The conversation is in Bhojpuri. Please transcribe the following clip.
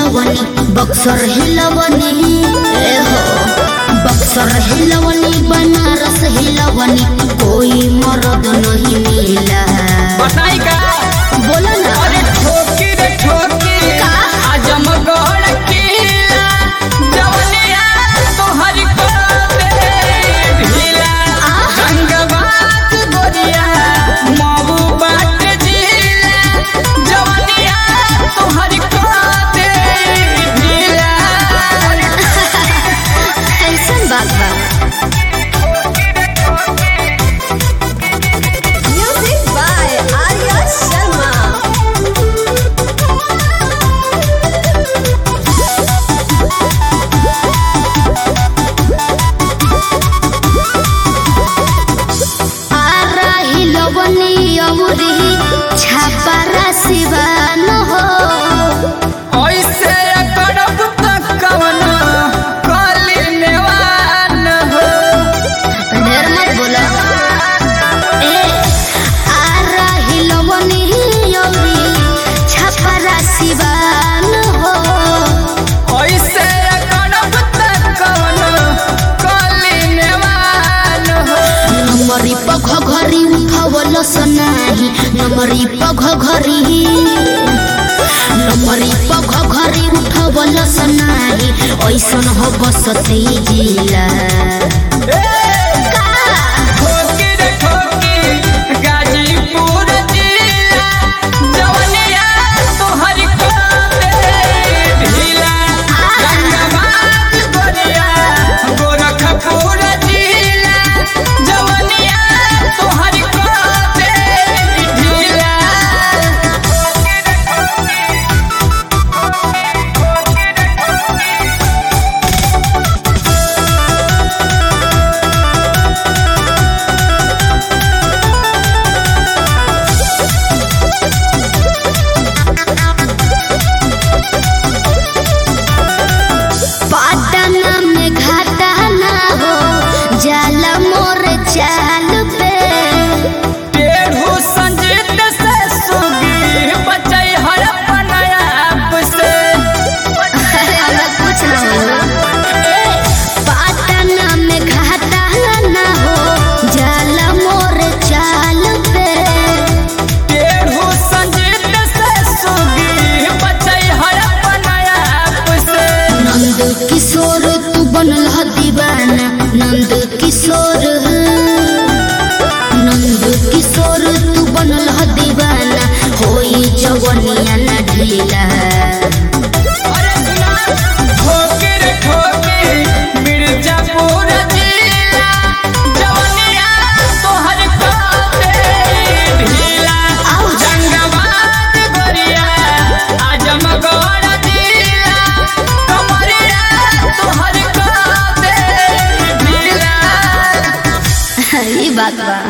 हिलवनी बक्सर हिलवनी हो बक्सर हिलवनी बनारस हिलवनी कोई मर्द नहीं मिला। बताई का बोला ना। अरे ठोकी रे ठोकी आजमगढ़ किला जवनिया तोहरी को दे ढीला रंगबाज गोरिया मऊ बाट जिला जवनिया तोहरी को दे ढीला। ऐसन बात बा। Music by Arya Sharma. Ara हिलवनी अमरी छापारा सिवान हो ऐसे करब त कवन कली नेवान हो। ढेर मत बोला। ए आरा हिलवनी अमरी छापारा सिवान हो ऐसे करब त कवन कली नेवान हो। नमरी पघ घरी उठवल सनाही नमरी पघ घरी उठवल सनाही ऐसन हो बसते जिला। ठोकी रे ठोकी गाजीपुर जिला जवनिया तोहरी को दे ढीला रंगबाज गोरिया गोरखपुर जिला जवनिया तोहरी को दे ढीला। पाटना में घाटा ना हो जाला मोर चाल पे टेढ़ू संजीत से सुगी बचई हर अपना आप से। हमरा कुछ ना हो। पाटना में घाटा ना हो जाला मोर चाल पे टेढ़ू संजीत से सुगी बचई हर अपना आप से। नंद किशोर तू बनल ह दीवाना नंद किशोर तू बनल ह दीवाना होई जवनिया ना ढीला। अरे सुना ठोकी रे ठोकी मिर्जापुर जिला जवनिया तोहर को दे ढीला रंगबाज गोरिया आजमगढ़ जिला कमरिया तोहर को दे ढीला। ई बात बा।